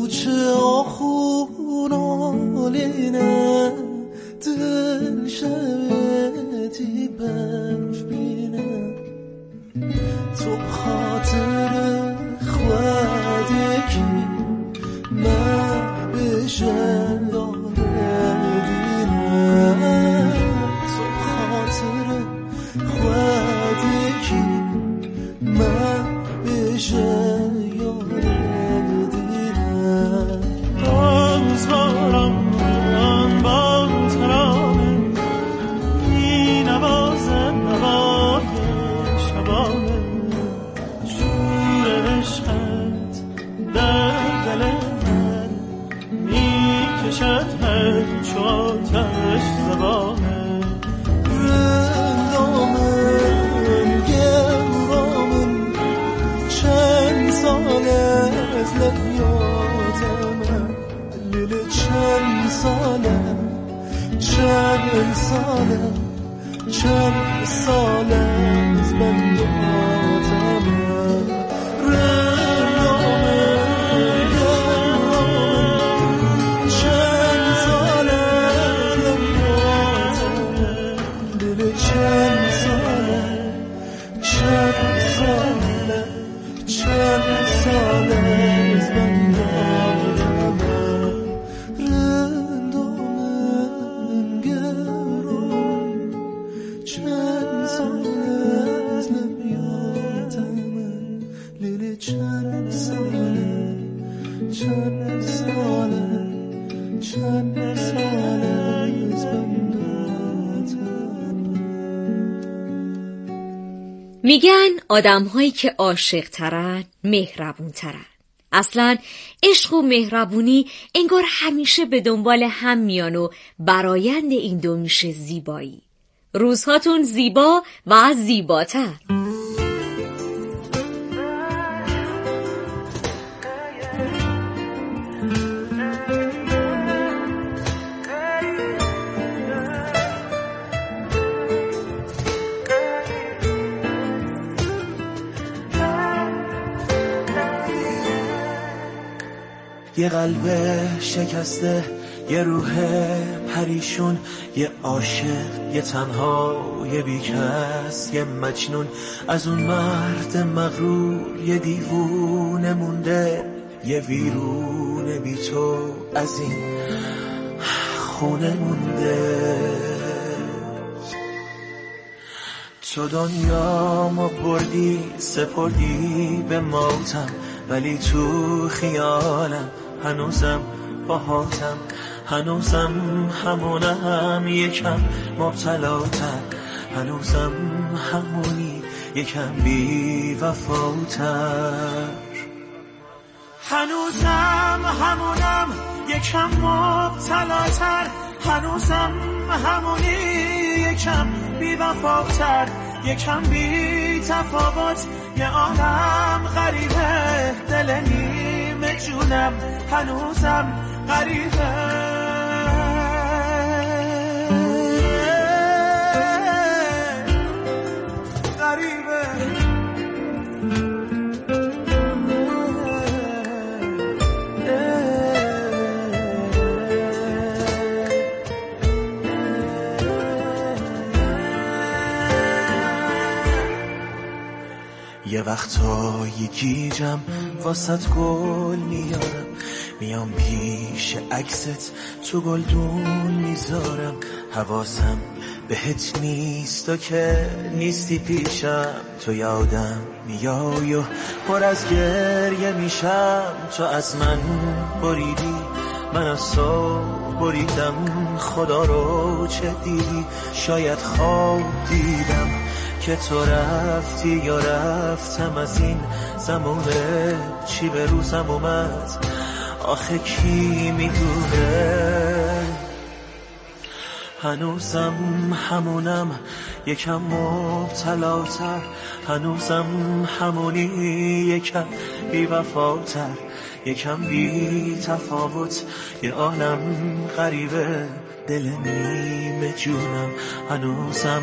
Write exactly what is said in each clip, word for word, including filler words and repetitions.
کوچه آخون آلینه دل شبتی برف بینه تو خاطر خواهده که من بشه داره دینه تو خاطر خواهده که من بشه یاره دینه باز بارم با ترانه می نوازه نوای شبانه شور عشقت در دل من می کشد همچو آتش زبانه رندامم گرامم چند ساله از لبیاتم لیل چند ساله چند ساله چند ساله از بنداتم رندامم گرامم چند ساله از لبیاتم لیل چند ساله چند ساله چند ساله از بنداتم رندامم گرام چند ساله از لبیاتم لیل چند ساله چند ساله چند ساله از بنداتم. میگن آدم‌هایی که عاشق ترن مهربون ترن. اصلا عشق و مهربونی انگار همیشه به دنبال هم میان و برآیند این دو میشه زیبایی. روزهاتون زیبا و زیباتر. یه قلب شکسته، یه روح پریشون، یه عاشق، یه تنها، یه بیکس، یه مجنون. از اون مرد مغرور یه دیوونه مونده، یه ویرونه بی تو از این خونه مونده. تو دنیامو بردی سپردی به موتم، ولی تو خیالم هنوزم باهاتم، هنوزم همونم یکم مبتلاتر، هنوزم همونی یکم بی وفاتر، هنوزم همونم یکم مبتلاتر، هنوزم همونی یکم بی وفاتر، یکم بی تفاوت. یه عالم غریبه دل نیمه جونم هنوزم غریبه، غریبه. یه وقتایی گیجم واسط گل میارم، میام پیش عکست تو گلدون میذارم، حواسم بهت نیست و که نیستی پیشم، تو یادم میای و پر از گریه میشم. تو از من بریدی من از تو بریدم، خدا رو چه دیدی؟ شاید خواب دیدم که تو رفتی یا رفتم از این زمونه، چی به روزم اومد آخه کی میدونه. هنوزم همونم یکم مبتلاتر، هنوزم همونی یکم بی وفاتر، یکم بی تفاوت. یه عالم غریبه دل نیمه جونم هنوزم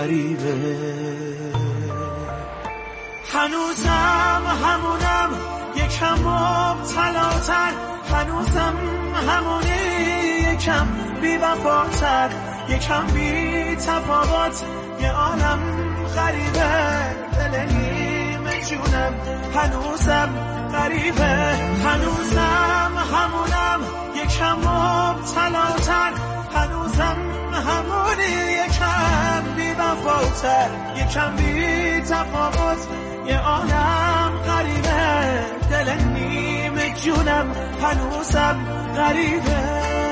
غریبه، هنوزم همونم یکم مبتلاتر، هنوزم همونی، یکم بی وفاتر، یکم بی تفاوت، یه عالم غریبه دل نیمه جونم، هنوزم غریبه، هنوزم همونم، یکم مبتلاتر، هنوزم همونی، یکم بی وفاتر، یکم بی تفاوت، یه عالم غریبه دل نیمه جونم، هنوزم غریبه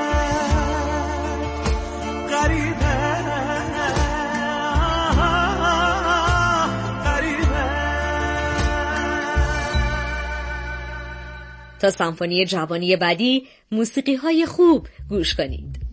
غریبه غریبه. تا سمفونی جوانی بعدی موسیقی های خوب گوش کنید.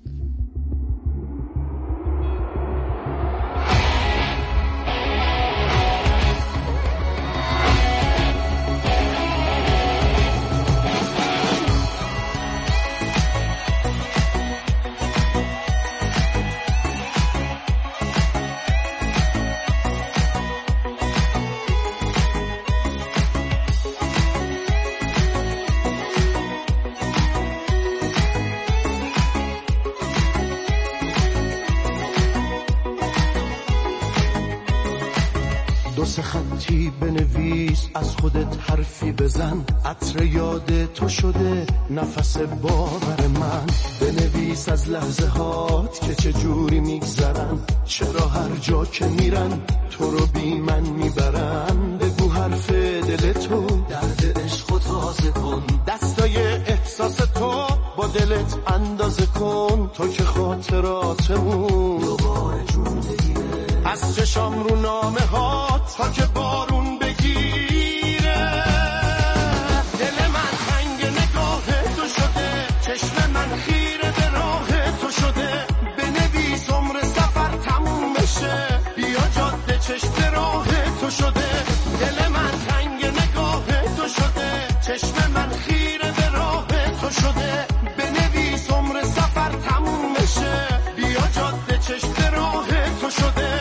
دو سه خطی بنویس، از خودت حرفی بزن، عطر یاد تو شده نفس باور من، بنویس از لحظه هات که چه جوری میگذرن، چرا هر جا که میرن تو رو بی من میبرن، بگو حرف دل تو، درد عشق تازه کن، دستای احساس تو با دلت اندازه کن، تو که خاطراتمون دوباره جون بگیره، از چشام رو نامه ها تا که بارون بگیره، دل من تنگ نگاه تو شده، چشم من خیره به راه تو شده، بنویس عمر سفر تموم بشه، بیا جاده چشم راه تو شده، دل من تنگ نگاه تو شده، چشم من خیره به راه تو شده، بنویس عمر سفر تموم بشه، بیا جاده چشم راه تو شده.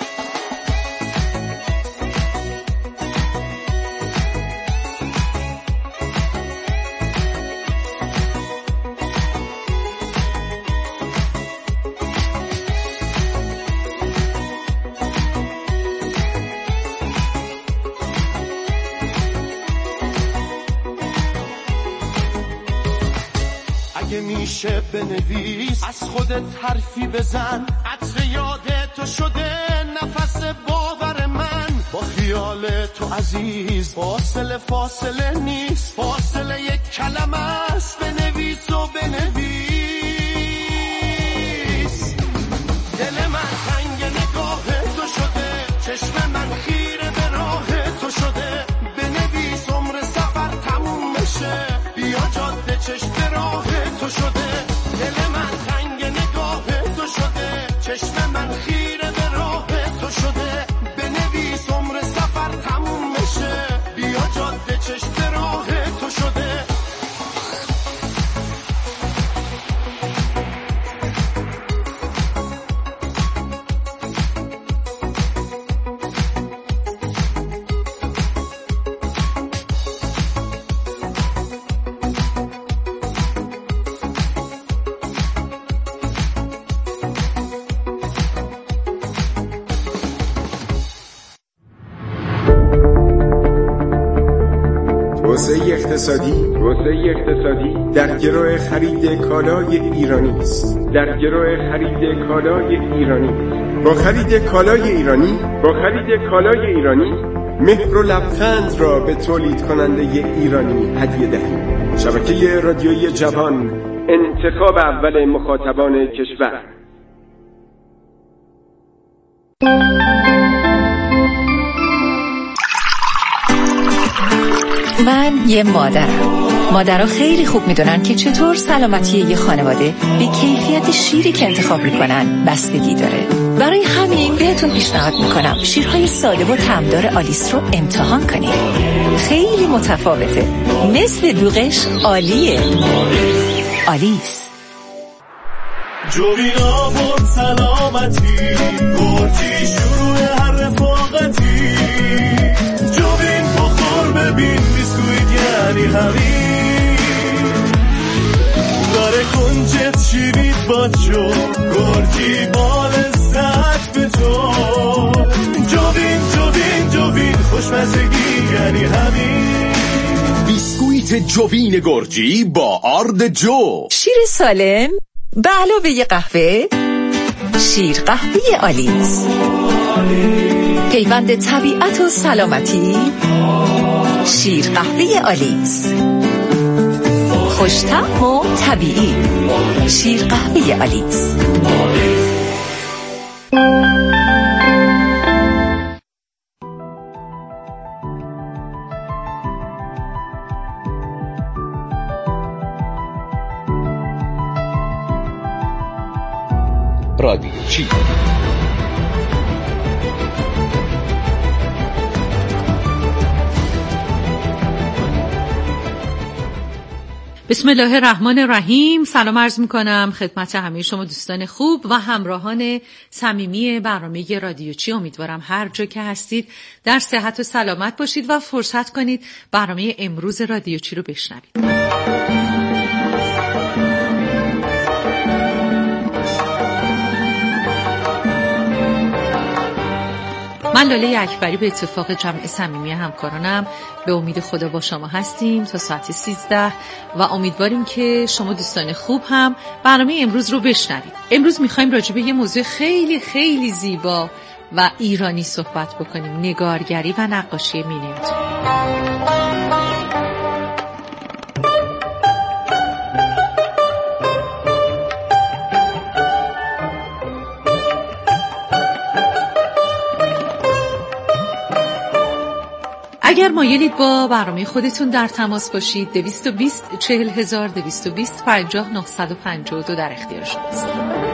اگه میشه بنویس، از خودت حرفی بزن، عطر یاد تو شده نفس باور من، با خیال تو عزیز فاصله فاصله نیست، فاصله یک کلمه است، بنویس و بنویس، دل من تنگ نگاه تو شده، چشم من خیره به راه تو شده، بنویس عمر سفر تموم بشه، بیا جاده چشم راه تو شده، دل من تنگ نگاه تو شده، چشم من خیره به راه تو شده، بنویس عمر سفر تموم بشه، بیا جاده چشم راه تو شده. توسعه اقتصادی توسعه اقتصادی در گرو خرید کالای ایرانی است. در گرو خرید کالای ایرانی با خرید کالای ایرانی با خرید کالای ایرانی مهر و لبخند را به تولید کننده ایرانی هدیه دهید. شبکه رادیویی جوان، انتخاب اول مخاطبان کشور. من یه مادرم. مادرها خیلی خوب میدونن که چطور سلامتی یه خانواده به کیفیت شیری که انتخاب میکنن بستگی داره. برای همین بهتون پیشنهاد میکنم شیرهای ساده و طعمدار آلیس رو امتحان کنید. خیلی متفاوته، مثل دوغش عالیه. آلیس جوینا بود سلامتی، گرچی شروع هر رفاقتی، جوین بخور ببین بیسکویت یعنی همین داره کنجت شیرید با جو گرجی با لذت به تو جوین جوین جوین خوشمزگی یعنی همین بیسکویت جوین گرجی با آرد جو. شیر سالم به علاوه قهوه، شیر قهوه آلیس، پیوند طبیعت و سلامتی. شیر قهوه آلیس خوش‌طعم و طبیعی. شیر قهوه آلیس. رادیو چی؟ بسم الله الرحمن الرحیم. سلام عرض میکنم خدمت همه شما دوستان خوب و همراهان صمیمی برنامه رادیو چی. امیدوارم هر جا که هستید در صحت و سلامت باشید و فرصت کنید برنامه امروز رادیو چی رو بشنوید. من لاله اکبری به اتفاق جمع صمیمی همکارانم به امید خدا با شما هستیم تا ساعت سیزده و امیدواریم که شما دوستان خوب هم برنامه امروز رو بشنوید. امروز میخوایم راجع به یه موضوع خیلی خیلی زیبا و ایرانی صحبت بکنیم، نگارگری و نقاشی مینیاتور. اگر مایلید با برنامه خودتون در تماس باشید دویست و بیست چهل هزار دویست و بیست پنجاه نهصد و پنجاه و دو در اختیار شماست.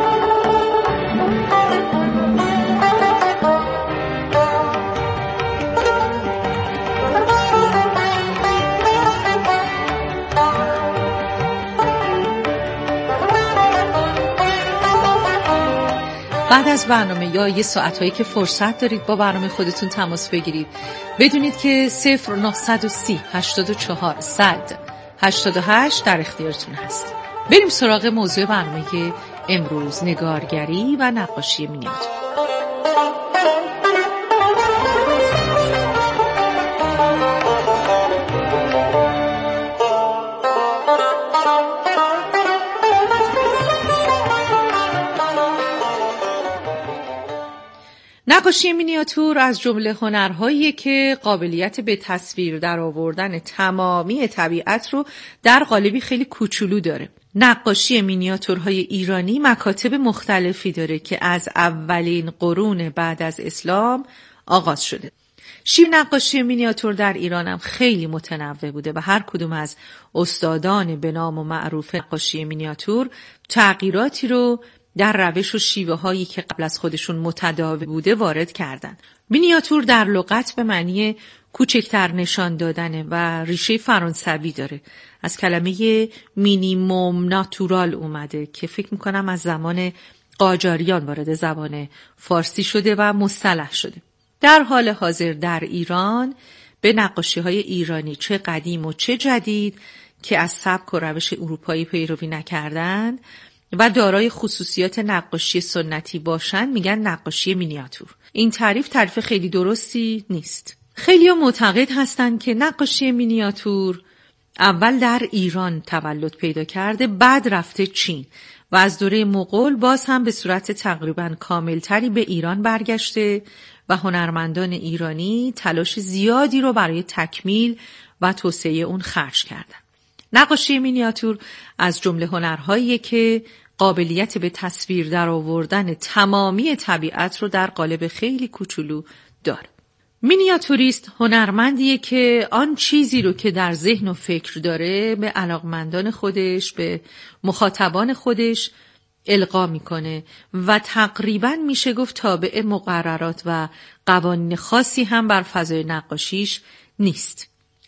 بعد از برنامه یا یه ساعتایی که فرصت دارید با برنامه خودتون تماس بگیرید، بدونید که صفر نهصد و سی هشتاد و چهار صد هشتاد و هشت در اختیارتون هست. بریم سراغ موضوع برنامه امروز، نگارگری و نقاشی مینیاتور. نقاشی مینیاتور از جمله هنرهاییه که قابلیت به تصویر در آوردن تمامی طبیعت رو در قالبی خیلی کوچولو داره. نقاشی مینیاتورهای ایرانی مکاتب مختلفی داره که از اولین قرون بعد از اسلام آغاز شده. شیوه نقاشی مینیاتور در ایران هم خیلی متنوع بوده و هر کدوم از استادان به نام و معروف نقاشی مینیاتور تغییراتی رو در روش و شیوه هایی که قبل از خودشون متداول بوده وارد کردن. مینیاتور در لغت به معنی کوچکتر نشان دادنه و ریشه فرانسوی داره. از کلمه مینیموم ناتورال اومده که فکر میکنم از زمان قاجاریان وارد زبان فارسی شده و مصطلح شده. در حال حاضر در ایران به نقاشی های ایرانی چه قدیم و چه جدید که از سبک و روش اروپایی پیروی نکردن و دارای خصوصیات نقاشی سنتی باشن میگن نقاشی مینیاتور. این تعریف تعریف خیلی درستی نیست. خیلی‌ها معتقد هستن که نقاشی مینیاتور اول در ایران تولد پیدا کرده، بعد رفته چین و از دوره مغول باز هم به صورت تقریباً کاملتری به ایران برگشته و هنرمندان ایرانی تلاش زیادی رو برای تکمیل و توسعه اون خرج کردن. نقاشی مینیاتور از جمله هنرهاییه که قابلیت به تصویر در آوردن تمامی طبیعت رو در قالب خیلی کوچولو داره. مینیاتوریست هنرمندیه که آن چیزی رو که در ذهن و فکر داره به علاقمندان خودش، به مخاطبان خودش القا میکنه و تقریباً میشه گفت تابع مقررات و قوانین خاصی هم بر فضای نقاشیش نیست.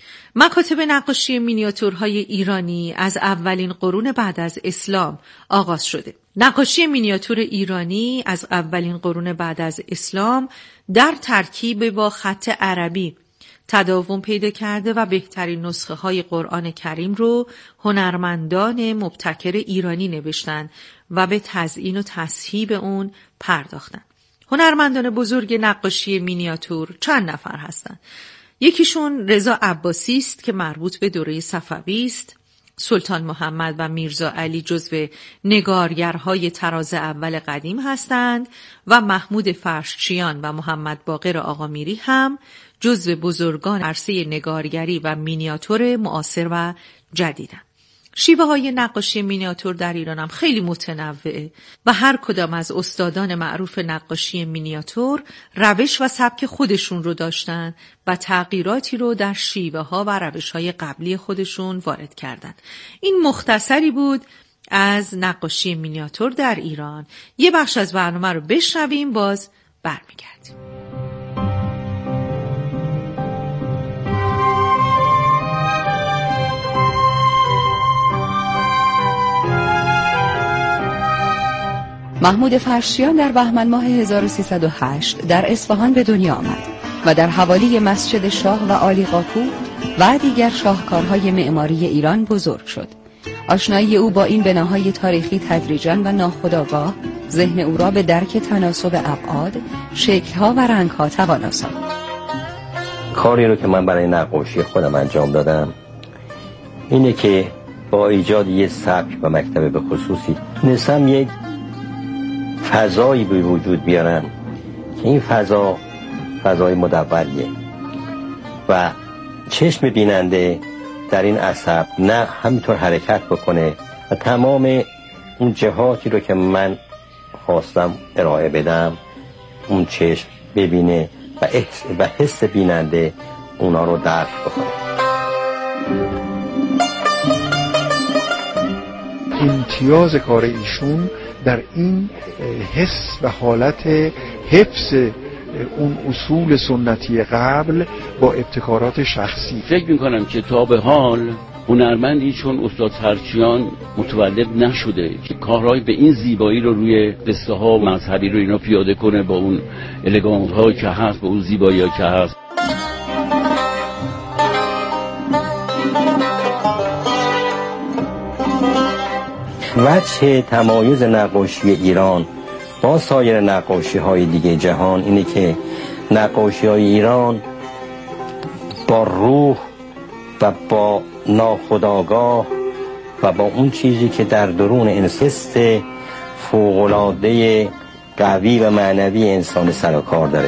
مکاتب نقاشی مینیاتورهای ایرانی از اولین قرون بعد از اسلام آغاز شده. نقاشی مینیاتور ایرانی از اولین قرون بعد از اسلام در ترکیب با خط عربی تداوم پیدا کرده و بهترین نسخه های قرآن کریم رو هنرمندان مبتکر ایرانی نوشتن و به تزیین و تصحیح اون پرداختن. هنرمندان بزرگ نقاشی مینیاتور چند نفر هستند. یکیشون رضا عباسی است که مربوط به دوره صفوی است. سلطان محمد و میرزا علی جزو نگارگرهای طراز اول قدیم هستند و محمود فرشچیان و محمد باقر آقامیری هم جزو بزرگان عرصه نگارگری و مینیاتور معاصر و جدیدند. شیوه های نقاشی مینیاتور در ایران هم خیلی متنوعه و هر کدام از استادان معروف نقاشی مینیاتور روش و سبک خودشون رو داشتن و تغییراتی رو در شیوه ها و روش های قبلی خودشون وارد کردن. این مختصری بود از نقاشی مینیاتور در ایران. یه بخش از برنامه رو بشنویم، باز برمیگردیم. محمود فرشچیان در بهمن ماه هزار و سیصد و هشت در اصفهان به دنیا آمد و در حوالی مسجد شاه و عالیقاپو و دیگر شاهکارهای معماری ایران بزرگ شد. آشنایی او با این بناهای تاریخی تدریجاً و ناخودآگاه ذهن او را به درک تناسب ابعاد، شکل‌ها و رنگ‌ها توانا ساخت. کاری رو که من برای نقاشی خودم انجام دادم اینه که با ایجاد یه سبک و مکتب به خصوصی تونستم یک فضایی به وجود بیارم که این فضا فضای مدوریه و چشم بیننده در این عصب نه همینطور حرکت بکنه و تمام اون جهاتی رو که من خواستم ارائه بدم اون چشم ببینه و حس, و حس بیننده اونا رو درک بکنه. امتیاز کار ایشون در این حس و حالت حفظ اون اصول سنتی قبل با ابتکارات شخصی. فکر میکنم که تا به حال هنرمندی چون استاد فرشچیان متولد نشده که کارهای به این زیبایی رو روی قصه ها و مذهبی رو اینا پیاده کنه با اون الگانت ها که هست، با اون زیبایی ها که هست. وجه تمایز نقاشی ایران با سایر نقاشی های دیگه جهان اینه که نقاشی های ایران با روح و با ناخودآگاه و با اون چیزی که در درون انسست فوق‌العاده قوی و معنوی انسان سر و کار داره.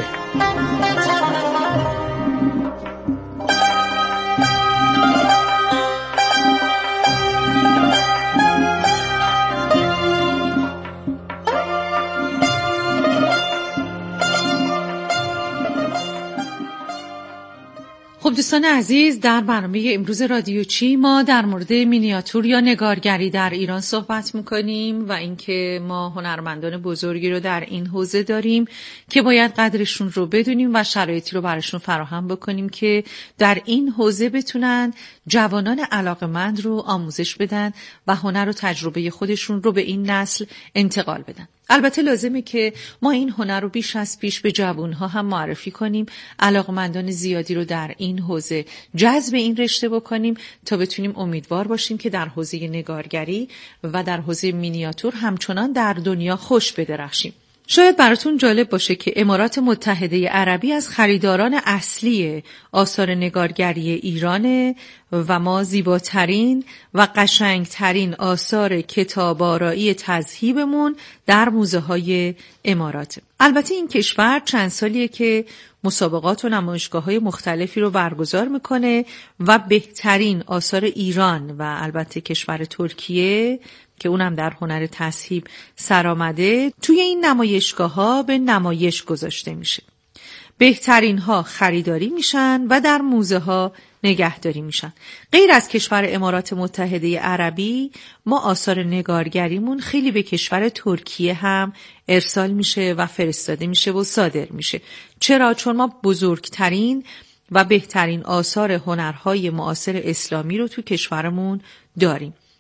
خب دوستان عزیز، در برنامه امروز رادیو چی ما در مورد مینیاتور یا نگارگری در ایران صحبت میکنیم و اینکه ما هنرمندان بزرگی رو در این حوزه داریم که باید قدرشون رو بدونیم و شرایطی رو براشون فراهم بکنیم که در این حوزه بتونن جوانان علاقمند رو آموزش بدن و هنر و تجربه خودشون رو به این نسل انتقال بدن. البته لازمه که ما این هنر رو بیش از پیش به جوانها هم معرفی کنیم، علاقمندان زیادی رو در این حوزه جذب این رشته بکنیم تا بتونیم امیدوار باشیم که در حوزه نگارگری و در حوزه مینیاتور همچنان در دنیا خوش بدرخشیم. شاید براتون جالب باشه که امارات متحده عربی از خریداران اصلی آثار نگارگری ایرانه و ما زیباترین و قشنگترین آثار کتاب‌آرایی تذهیبمون در موزه های امارات. البته این کشور چند سالیه که مسابقات و نمایشگاه‌های مختلفی رو برگزار میکنه و بهترین آثار ایران و البته کشور ترکیه که اونم در هنر تذهیب سر آمده توی این نمایشگاه‌ها به نمایش گذاشته میشه. بهترین ها خریداری میشن و در موزه ها نگهداری میشن. غیر از کشور امارات متحده عربی، ما آثار نگارگریمون خیلی به کشور ترکیه هم ارسال میشه و فرستاده میشه و صادر میشه. چرا؟ چون ما بزرگترین و بهترین آثار هنرهای معاصر اسلامی رو تو کشورمون داریم.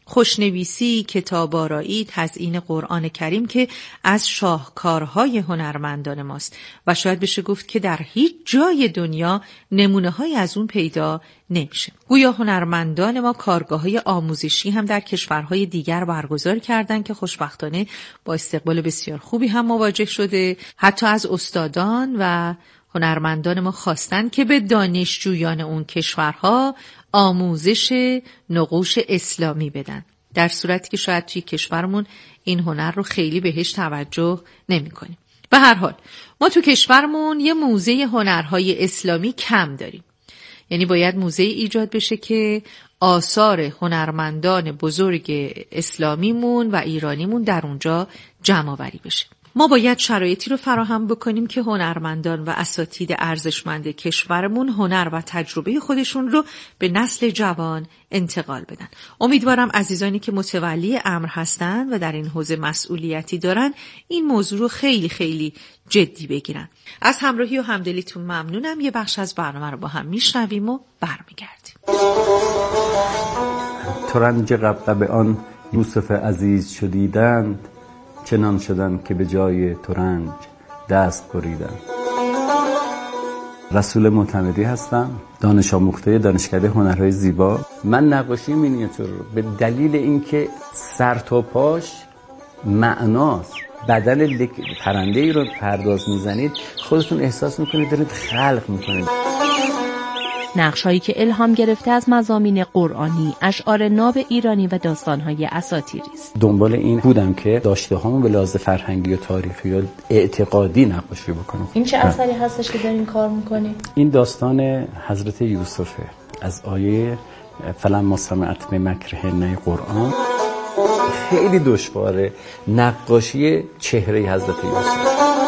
خوشنویسی، کتاب‌آرایی، تزیین قرآن کریم که از شاهکارهای هنرمندان ماست و شاید بشه گفت که در هیچ جای دنیا نمونه‌های از اون پیدا نمیشه. گویا هنرمندان ما کارگاه‌های آموزشی هم در کشورهای دیگر برگزار کردن که خوشبختانه با استقبال بسیار خوبی هم مواجه شده. حتی از استادان و هنرمندان ما خواستن که به دانشجویان اون کشورها آموزش نقوش اسلامی بدن، در صورتی که شاید توی کشورمون این هنر رو خیلی بهش توجه نمی کنیم. به هر حال ما تو کشورمون یه موزه هنرهای اسلامی کم داریم، یعنی باید موزه ایجاد بشه که آثار هنرمندان بزرگ اسلامیمون و ایرانیمون در اونجا جمع آوری بشه. ما باید شرایطی رو فراهم بکنیم که هنرمندان و اساتید ارزشمند کشورمون هنر و تجربه خودشون رو به نسل جوان انتقال بدن. امیدوارم عزیزانی که متولی امر هستن و در این حوزه مسئولیتی دارن این موضوع رو خیلی خیلی جدی بگیرن. از همراهی و همدلیتون ممنونم. یه بخش از برنامه رو با هم میشنویم و برمیگردیم. ترنج قبقب آن یوسف عزیز شدیدند، چنان شدن که به جای ترنج دست بریدن. رسول معتمدی هستم، دانش آموخته دانشکده هنرهای زیبا. من نقاشی مینیاتور رو به دلیل اینکه سر تا پاش معناست، بدن پرنده ای رو پرداز میزنید خودتون احساس میکنید دارید خلق میکنید. نقش‌هایی که الهام گرفته از مضامین قرآنی، اشعار ناب ایرانی و داستان‌های اساطیری است. دنبال این بودم که داشته‌هامو به لحاظ فرهنگی و تاریخی و اعتقادی نقاشی بکنم. این چه اثری هستش که دارین کار می‌کنی؟ این داستان حضرت یوسفه از آیه فلما سمعت بمکرهن قرآن. خیلی دشواره نقاشی چهره حضرت یوسف.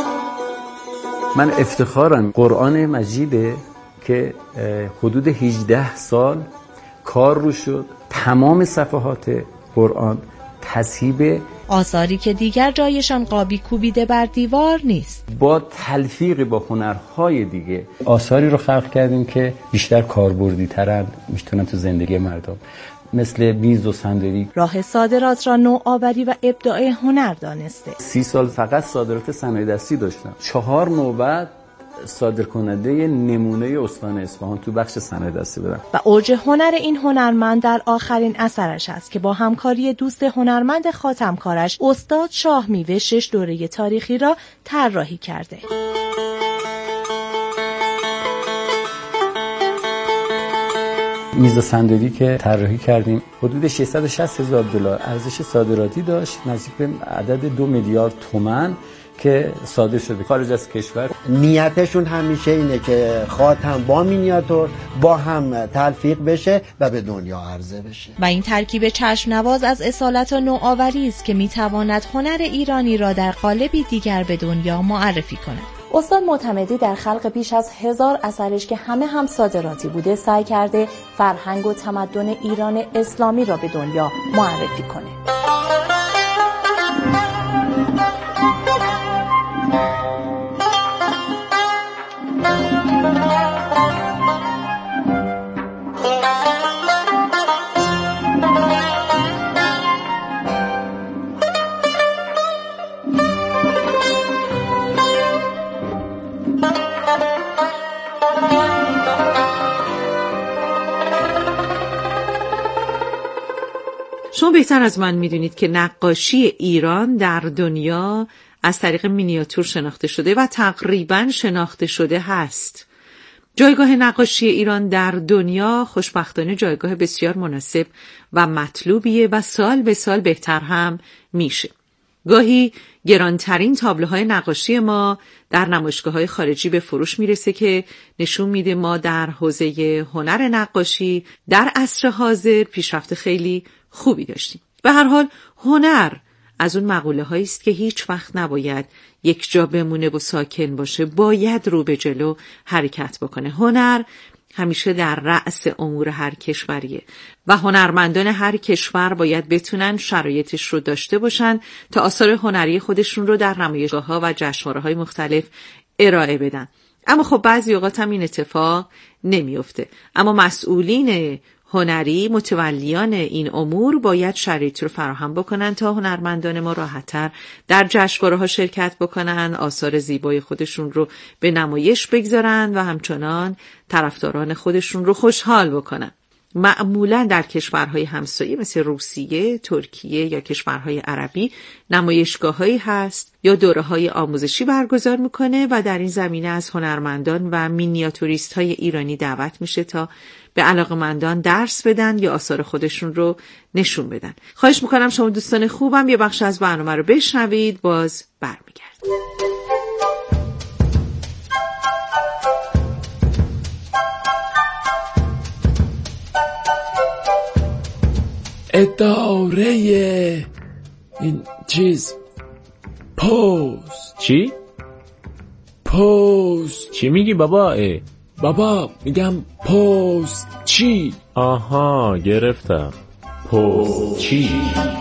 من افتخارم قرآن مجیده که حدود هجده سال کار رو شد، تمام صفحات قرآن تصحیح آثاری که دیگر جایشان قابی کوبیده بر دیوار نیست. با تلفیق با هنرهای دیگه آثاری رو خلق کردیم که بیشتر کاربردی ترن، میتونن تو زندگی مردم، مثل میز و صندلی. راه صادرات را نوآوری و ابداع هنر دانسته. سی سال فقط صادرات صنایع دستی داشتم. چهار نوبت صادر کننده نمونه استان اصفهان تو بخش صنایع دستی بودم. و اوج هنر این هنرمند در آخرین اثرش است که با همکاری دوست هنرمند خاتمکارش استاد شاه میوه شش دوره تاریخی را طراحی کرده. میز صندلی که طراحی کردیم حدود ششصد و شصت هزار دلار ارزش صادراتی داشت، نزدیک به عدد دو میلیارد تومان که صادر شده خارج از کشور. نیتشون همیشه اینه که خاتم با مینیاتور با هم تلفیق بشه و به دنیا عرضه بشه. و این ترکیب چشم نواز از اصالت و نوآوری است که میتواند هنر ایرانی را در قالبی دیگر به دنیا معرفی کند. استاد معتمدی در خلق بیش از هزار اثرش که همه هم صادراتی بوده سعی کرده فرهنگ و تمدن ایران اسلامی را به دنیا معرفی کنه. شما بهتر از من میدونید که نقاشی ایران در دنیا از طریق مینیاتور شناخته شده و تقریباً شناخته شده هست. جایگاه نقاشی ایران در دنیا خوشبختانه جایگاه بسیار مناسب و مطلوبیه و سال به سال بهتر هم میشه. گاهی گرانترین تابلوهای نقاشی ما در نمایشگاه‌های خارجی به فروش میرسه که نشون میده ما در حوزه هنر نقاشی در عصر حاضر پیشرفت خیلی خوبی داشتیم. به هر حال هنر از اون مقوله هایی است که هیچ وقت نباید یک جا بمونه و ساکن باشه، باید رو به جلو حرکت بکنه. هنر همیشه در رأس امور هر کشوریه و هنرمندان هر کشور باید بتونن شرایطش رو داشته باشن تا آثار هنری خودشون رو در نمایشگاه‌ها و جشنواره‌های مختلف ارائه بدن. اما خب بعضی اوقات هم این اتفاق نمیفته. اما مسئولین هنری متولیان این امور باید شرایط رو فراهم بکنن تا هنرمندان ما راحت‌تر در جشنواره‌ها شرکت بکنن، آثار زیبای خودشون رو به نمایش بگذارن و همچنان طرفداران خودشون رو خوشحال بکنن. معمولا در کشورهای همسایه مثل روسیه، ترکیه یا کشورهای عربی نمایشگاه‌هایی هست یا دوره‌های آموزشی برگزار میکنه و در این زمینه از هنرمندان و مینیاتوریست‌های ایرانی دعوت میشه تا به علاقه‌مندان درس بدن یا آثار خودشون رو نشون بدن. خواهش میکنم شما دوستان خوبم یه بخش از برنامه رو بشنوید، باز برمیگردیم. اداره این چیز پست. چی؟ پست. چی میگی بابا؟ اه. بابا میگم پست چی؟ آها گرفتم. پست چی؟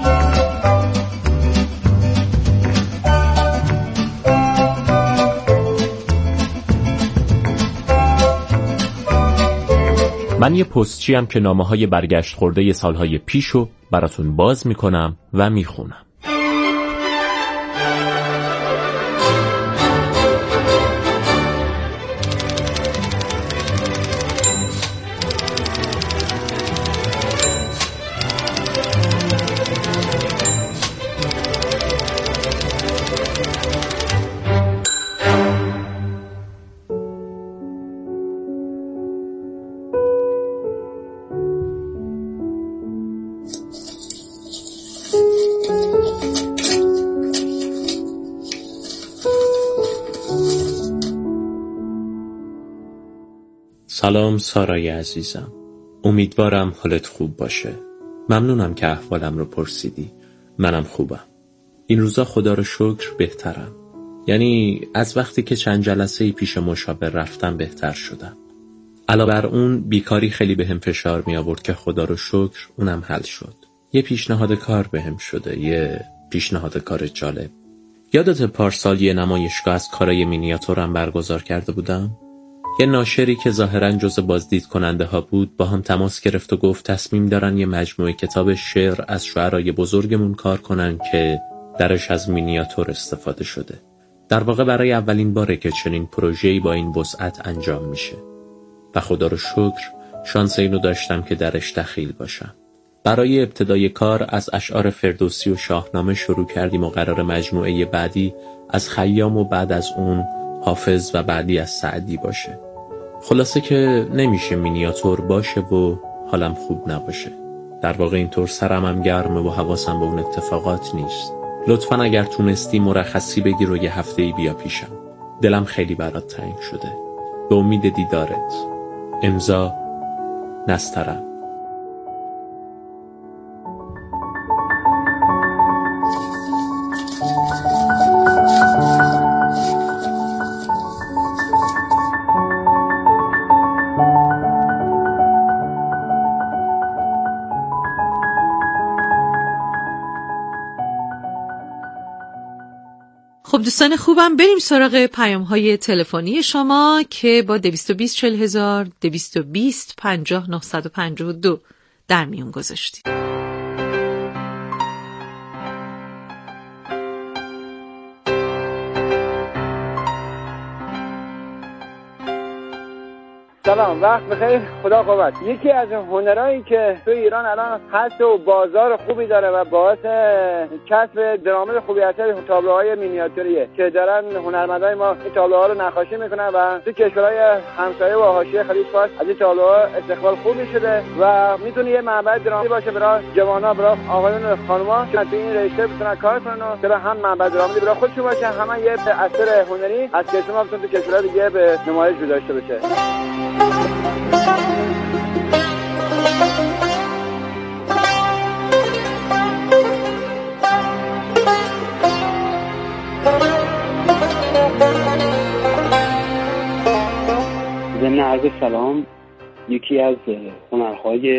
من یه پستچی هم که نامه‌های برگشت خورده سالهای پیشو براتون باز میکنم و میخونم. سلام سارای عزیزم، امیدوارم حالت خوب باشه. ممنونم که احوالم رو پرسیدی. منم خوبم. این روزا خدا رو شکر بهترم. یعنی از وقتی که چند جلسه پیش مشاور رفتم بهتر شدم. علاوه بر اون بیکاری خیلی بهم فشار می آورد که خدا رو شکر اونم حل شد. یه پیشنهاد کار بهم شده، یه پیشنهاد کار جالب. یادت پارسال یه نمایشگاه از کارای مینیاتورم برگزار کرده بودم؟ یه ناشری که ظاهراً جز بازدید کننده ها بود با هم تماس گرفت و گفت تصمیم دارن یه مجموعه کتاب شعر از شعرای بزرگمون کار کنن که درش از مینیاتور استفاده شده. در واقع برای اولین باره که چنین پروژه‌ای با این وسعت انجام میشه و خدا رو شکر شانس اینو داشتم که درش دخیل باشم. برای ابتدای کار از اشعار فردوسی و شاهنامه شروع کردیم و قرار مجموعه بعدی از خیام و بعد از اون حافظ و بعدی از سعدی باشه. خلاصه که نمیشه مینیاتور باشه و حالم خوب نباشه. در واقع اینطور سرم هم گرمه و حواسم به اون اتفاقات نیست. لطفاً اگر تونستی مرخصی بگیر و یه هفته‌ای بیا پیشم. دلم خیلی برات تنگ شده. به امید دیدارت. امضا نسترن. خب دوستان خوبم، بریم سراغ پیام های تلفنی شما که با دویست و بیست چهل هزار دویست و بیست پنجاه نهصد و پنجاه و دو در میون گذاشتید. سلام، وقت بخیر، خدا قوت. یکی از هنرهایی که تو ایران الان هست و بازار خوبی داره و باعث کسب درآمد خوبی هست تابلوهای مینیاتوریه که دارن هنرمندای ما این تابلوها رو نقاشی میکنن و تو کشورهای همسایه و حاشیه خلیج فارس از این تابلوها استقبال خوبی شده و میتونه یه منبع درآمدی باشه برای جوانا، برای آقایون و خانوما که تو این رشته بتونن کار کنن و برای هم منبع درآمدی برای خودشون باشه، هم یه اثر هنری از کشور ما بتونه تو کشورهای دیگه به نمایش گذاشته بشه. ضمن عرض سلام، یکی از هنرهای